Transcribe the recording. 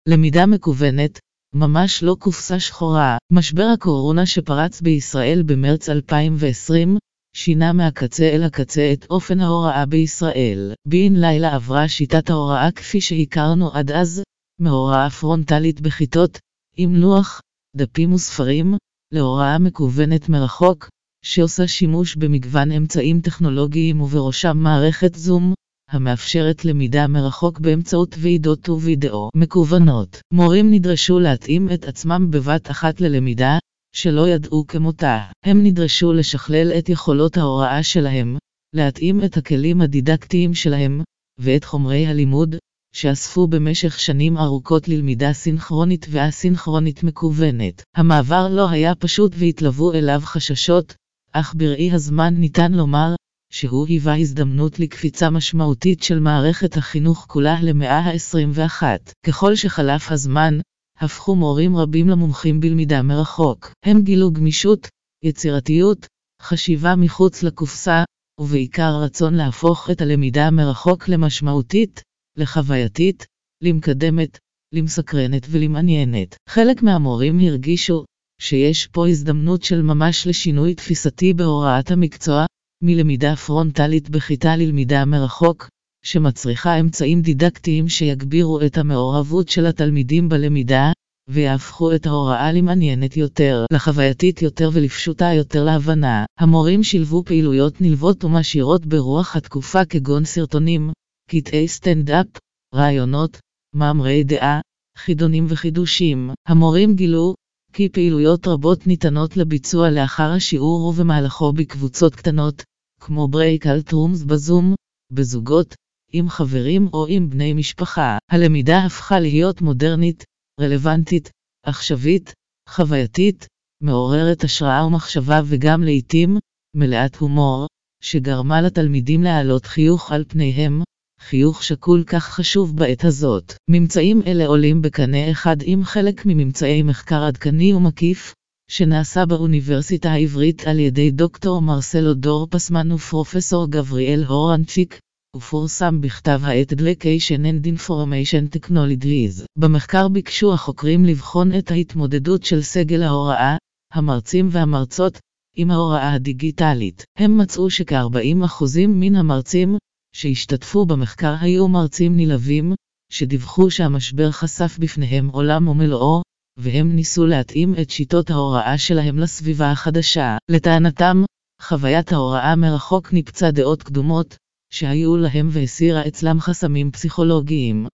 למידה מקוונת, ממש לא קופסה שחורה. משבר הקורונה שפרץ בישראל במרץ 2020, שינה מהקצה אל הקצה את אופן ההוראה בישראל. בן לילה עברה שיטת ההוראה כפי שהכרנו עד אז, מהוראה פרונטלית בכיתות, עם לוח, דפים וספרים, להוראה מקוונת מרחוק, שעושה שימוש במגוון אמצעים טכנולוגיים ובראשם מערכת זום, המאפשרת למידה מרחוק באמצעות ועידות ווידאו מקוונות. מורים נדרשו להתאים את עצמם בבת אחת ללמידה, שלא ידעו כמותה. הם נדרשו לשכלל את יכולות ההוראה שלהם, להתאים את הכלים הדידקטיים שלהם, ואת חומרי הלימוד, שאספו במשך שנים ארוכות ללמידה סינכרונית ואסינכרונית מקוונת. המעבר לא היה פשוט והתלוו אליו חששות, אך בראי הזמן ניתן לומר, שהוא היווה הזדמנות לקפיצה משמעותית של מערכת החינוך כולה למאה ה-21. ככל שחלף הזמן, הפכו מורים רבים למומחים בלמידה מרחוק. הם גילו גמישות, יצירתיות, חשיבה מחוץ לקופסה, ובעיקר רצון להפוך את הלמידה מרחוק למשמעותית, לחווייתית, למקדמת, למסקרנת ולמעניינת. חלק מהמורים הרגישו שיש פה הזדמנות של ממש לשינוי תפיסתי בהוראת המקצוע, מלמידה פרונטלית בכיתה ללמידה מרחוק, שמצריכה אמצעים דידקטיים שיגבירו את המעורבות של התלמידים בלמידה, ויהפכו את ההוראה למעניינת יותר, לחווייתית יותר ולפשוטה יותר להבנה. המורים שילבו פעילויות נלוות ומשאירות ברוח התקופה כגון סרטונים, קטעי סטנדאפ, רעיונות, מאמרי דעה, חידונים וחידושים. המורים גילו כי פעילויות רבות ניתנות לביצוע לאחר השיעור ובמהלכו בקבוצות קטנות, כמו breakout rooms בזום, בזוגות, עם חברים או עם בני משפחה. הלמידה הפכה להיות מודרנית, רלוונטית, עכשווית, חווייתית, מעוררת השראה ומחשבה וגם לעתים, מלאת הומור, שגרמה לתלמידים להעלות חיוך על פניהם, חיוך שכל כך חשוב בעת הזאת. ממצאים אלה עולים בקנה אחד עם חלק מממצאי מחקר עדכני ומקיף, שנעשה באוניברסיטה העברית על ידי דוקטור מרסלו דורפסמן ופרופסור גבריאל הורנצ'יק, ופורסם בכתב העת Education and Information Technologies. במחקר ביקשו החוקרים לבחון את ההתמודדות של סגל ההוראה, המרצים והמרצות, עם ההוראה הדיגיטלית. הם מצאו שכ-40% מן המרצים, שהשתתפו במחקר היו מרצים נלהבים, שדיווחו שהמשבר חשף בפניהם עולם ומלואו, והם ניסו להתאים את שיטות ההוראה שלהם לסביבה החדשה. לטענתם, חוויית ההוראה מרחוק ניפצה דעות קדומות, שהיו להם והסירה אצלם חסמים פסיכולוגיים.